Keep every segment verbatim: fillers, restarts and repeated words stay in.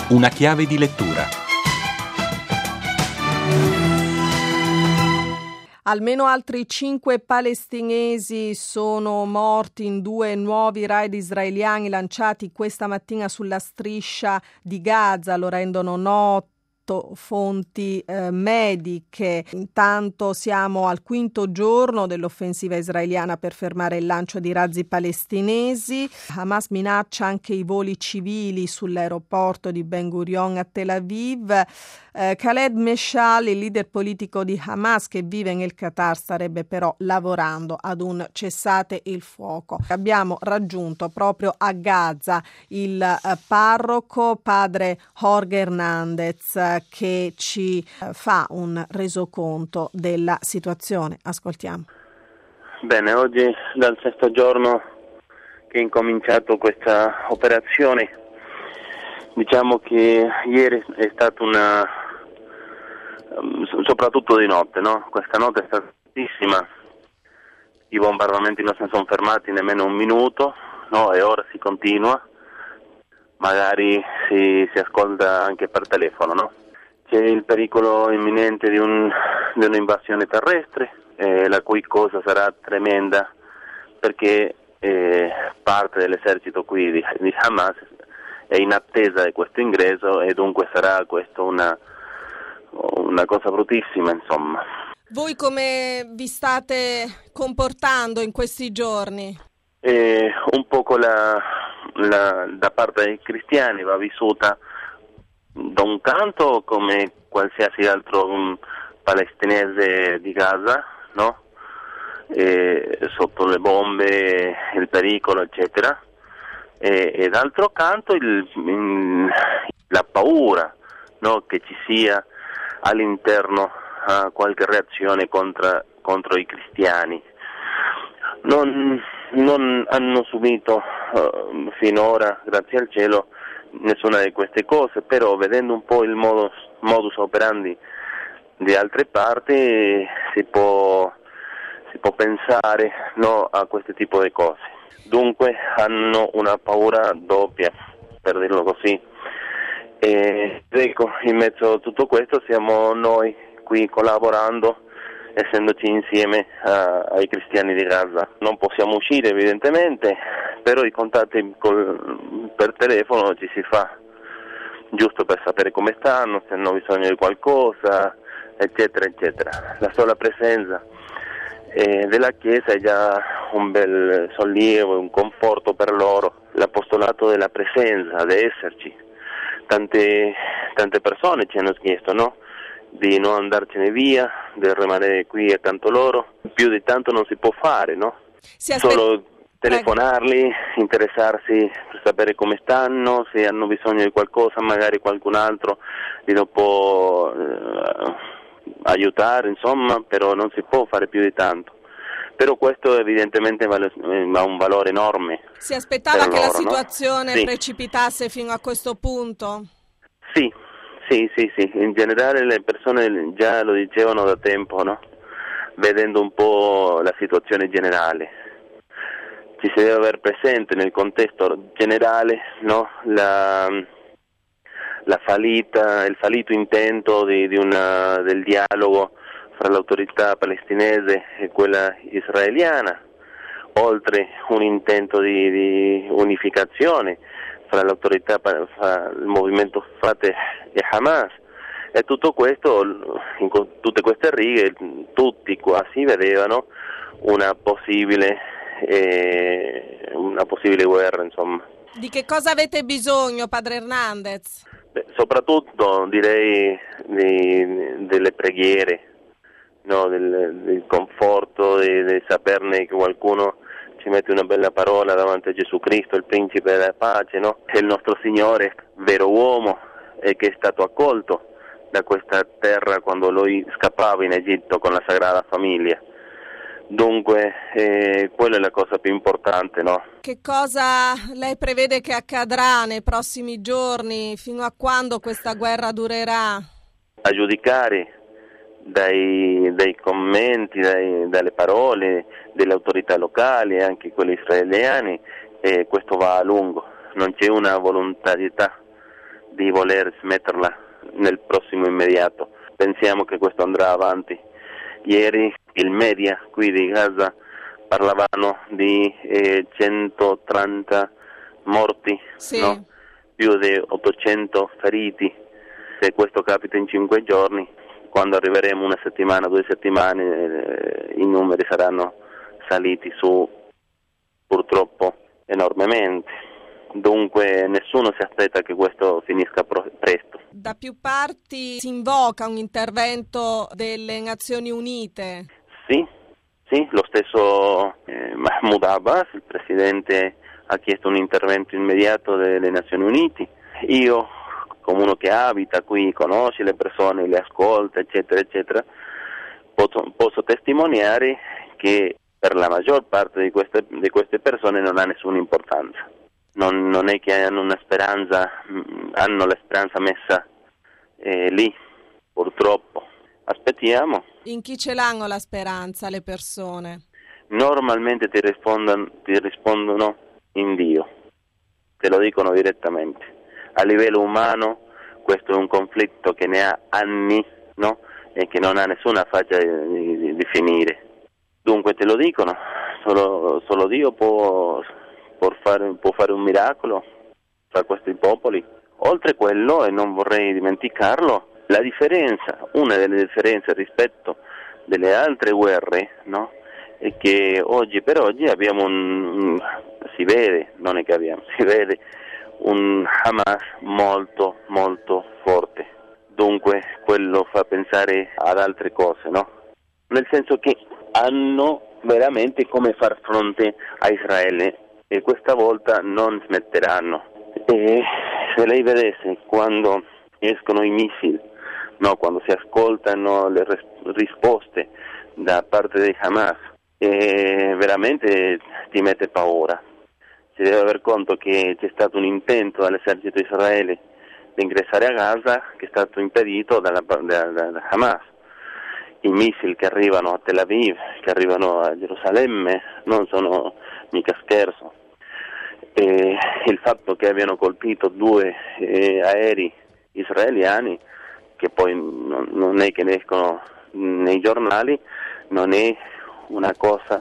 Una chiave di lettura. Almeno altri cinque palestinesi sono morti in due nuovi raid israeliani lanciati questa mattina sulla striscia di Gaza, lo rendono noto fonti eh, mediche. Intanto siamo al quinto giorno dell'offensiva israeliana per fermare il lancio di razzi palestinesi. Hamas minaccia anche i voli civili sull'aeroporto di Ben Gurion a Tel Aviv. Eh, Khaled Meshal, il leader politico di Hamas che vive nel Qatar, starebbe però lavorando ad un cessate il fuoco. Abbiamo raggiunto proprio a Gaza il eh, parroco padre Jorge Hernandez che ci eh, fa un resoconto della situazione. Ascoltiamo. Bene, oggi dal sesto giorno che è incominciato questa operazione, diciamo che ieri è stata una, soprattutto di notte, no? Questa notte è stata altissima, i bombardamenti non si sono fermati nemmeno un minuto, no? E ora si continua, magari si, si ascolta anche per telefono, no? C'è il pericolo imminente di, un, di un'invasione terrestre, eh, la cui cosa sarà tremenda perché eh, parte dell'esercito qui di, di Hamas è in attesa di questo ingresso e dunque sarà questo una, una cosa bruttissima, insomma. Voi come vi state comportando in questi giorni? Eh, un poco la, la, da parte dei cristiani va vissuta da un canto come qualsiasi altro um, palestinese di Gaza, no? E, sotto le bombe, il pericolo, eccetera. E, e d'altro canto il, in, la paura, no? Che ci sia all'interno uh, qualche reazione contro, contro i cristiani. Non, non hanno subito uh, finora, grazie al cielo, nessuna di queste cose, però vedendo un po' il modus, modus operandi di altre parti si può, si può pensare, no, a questo tipo di cose. Dunque hanno una paura doppia, per dirlo così. E ecco, in mezzo a tutto questo siamo noi qui collaborando, essendoci insieme a, ai cristiani di Gaza. Non possiamo uscire evidentemente, però i contatti col, per telefono ci si fa, giusto per sapere come stanno, se hanno bisogno di qualcosa, eccetera, eccetera. La sola presenza eh, della Chiesa è già un bel sollievo e un conforto per loro, l'apostolato della presenza, di esserci. Tante, tante persone ci hanno chiesto, no? Di non andarcene via, di rimanere qui accanto loro. Più di tanto non si può fare, no? Si aspe- Solo telefonarli, interessarsi per sapere come stanno, se hanno bisogno di qualcosa, magari qualcun altro li lo può eh, aiutare, insomma, però non si può fare più di tanto. Però questo evidentemente vale, ha un valore enorme. Si aspettava che loro, la situazione no? Sì. precipitasse fino a questo punto? Sì. Sì, sì, sì, in generale le persone già lo dicevano da tempo, no? Vedendo un po' la situazione generale. Ci si deve aver presente nel contesto generale, no? La, la fallita, il fallito intento di, di una, del dialogo fra l'autorità palestinese e quella israeliana, oltre un intento di, di unificazione fra l'autorità, fra il movimento Fatah e Hamas, e tutto questo, in tutte queste righe, tutti quasi vedevano una possibile, eh, una possibile guerra, insomma. Di che cosa avete bisogno, padre Hernandez? Beh, soprattutto direi di, delle preghiere, no, del, del conforto, di, di saperne che qualcuno ci mette una bella parola davanti a Gesù Cristo, il principe della pace, no? È il nostro Signore, vero uomo, e che è stato accolto da questa terra quando lui scappava in Egitto con la Sagrada Famiglia. Dunque, eh, quella è la cosa più importante, no? Che cosa lei prevede che accadrà nei prossimi giorni? Fino a quando questa guerra durerà? A giudicare dai, dai commenti, dai, dalle parole delle autorità locali e anche quelle israeliane, eh, questo va a lungo. Non c'è una volontarietà di voler smetterla nel prossimo immediato. Pensiamo che questo andrà avanti. Ieri il media qui di Gaza parlavano di eh, centotrenta morti, sì. no? Più di ottocento feriti. Se questo capita in cinque giorni, quando arriveremo una settimana, due settimane, eh, i numeri saranno saliti su purtroppo enormemente. Dunque nessuno si aspetta che questo finisca pro- presto. Da più parti si invoca un intervento delle Nazioni Unite. Sì, sì, lo stesso eh, Mahmoud Abbas, il presidente, ha chiesto un intervento immediato delle Nazioni Unite. Io, come uno che abita qui, conosce le persone, le ascolta, eccetera, eccetera, posso, posso testimoniare che per la maggior parte di queste, di queste persone non ha nessuna importanza. Non, non è che hanno una speranza, hanno la speranza messa eh, lì, purtroppo. Aspettiamo. In chi ce l'hanno la speranza le persone? Normalmente ti rispondono, ti rispondono in Dio, te lo dicono direttamente. A livello umano questo è un conflitto che ne ha anni, no? E che non ha nessuna faccia di, di, di finire. Dunque te lo dicono, solo, solo Dio può, può, fare, può fare un miracolo tra questi popoli. Oltre quello, e non vorrei dimenticarlo, la differenza, una delle differenze rispetto delle altre guerre, no? È che oggi per oggi abbiamo un, un si vede, non è che abbiamo, si vede un Hamas molto molto forte. Dunque quello fa pensare ad altre cose, no? Nel senso che hanno veramente come far fronte a Israele e questa volta non smetteranno. E se lei vedesse quando escono i missili, no, quando si ascoltano le res- risposte da parte di Hamas, e veramente ti mette paura. Si deve aver conto che c'è stato un intento dall'esercito di Israele di ingressare a Gaza che è stato impedito dalla, da, da, da Hamas. I missili che arrivano a Tel Aviv, che arrivano a Gerusalemme, non sono mica scherzo. E il fatto che abbiano colpito due eh, aerei israeliani, che poi non, non è che ne escono nei giornali, non è una cosa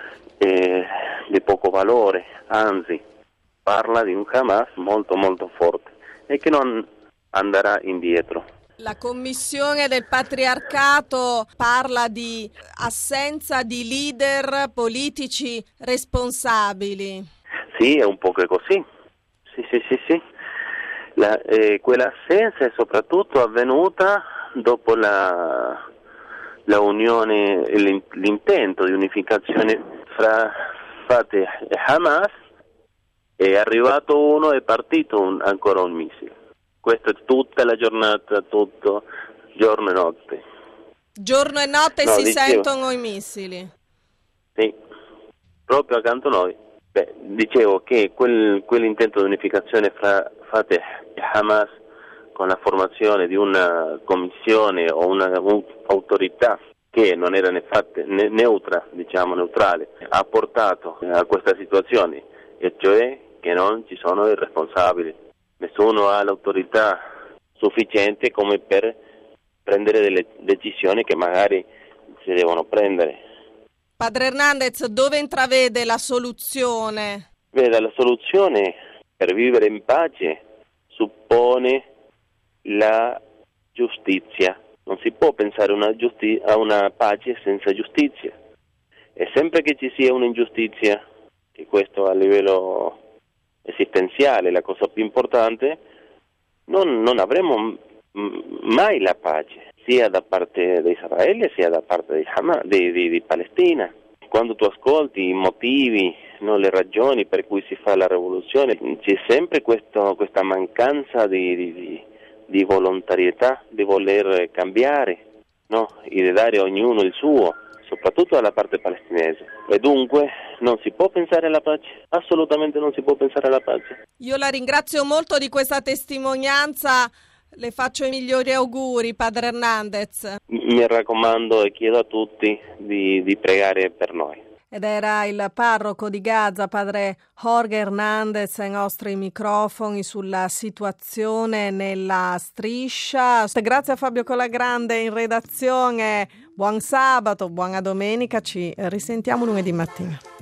eh, di poco valore, anzi parla di un Hamas molto molto forte e che non andrà indietro. La commissione del patriarcato parla di assenza di leader politici responsabili. Sì, è un po' che così. Sì, sì, sì, sì. La, eh, quell'assenza è soprattutto avvenuta dopo la, la unione, l'intento di unificazione fra Fatah e Hamas. È arrivato uno e è partito un, ancora un missile. Questo è tutta la giornata, tutto, giorno e notte. Giorno e notte no, si dicevo, sentono i missili. Sì, proprio accanto a noi. Beh, dicevo che quel, quell'intento di unificazione fra Fatah e Hamas, con la formazione di una commissione o una un'autorità che non era né fatte, né, neutra, diciamo neutrale, ha portato a questa situazione, e cioè che non ci sono i responsabili. Nessuno ha l'autorità sufficiente come per prendere delle decisioni che magari si devono prendere. Padre Hernandez, dove intravede la soluzione? Veda, la soluzione per vivere in pace suppone la giustizia. Non si può pensare una giusti- a una pace senza giustizia. E sempre che ci sia un'ingiustizia, e questo a livello esistenziale, la cosa più importante, non, non avremo m- mai la pace, sia da parte di Israele sia da parte di, Hamas, di, di, di Palestina. Quando tu ascolti i motivi, no, le ragioni per cui si fa la rivoluzione, c'è sempre questo, questa mancanza di, di, di volontarietà, di voler cambiare, no, e di dare a ognuno il suo, soprattutto alla parte palestinese. E dunque non si può pensare alla pace, assolutamente non si può pensare alla pace. Io la ringrazio molto di questa testimonianza, le faccio i migliori auguri, Padre Hernandez. Mi raccomando e chiedo a tutti di, di pregare per noi. Ed era il parroco di Gaza, padre Jorge Hernandez, ai nostri microfoni sulla situazione nella striscia. Grazie a Fabio Colagrande in redazione. Buon sabato, buona domenica, ci risentiamo lunedì mattina.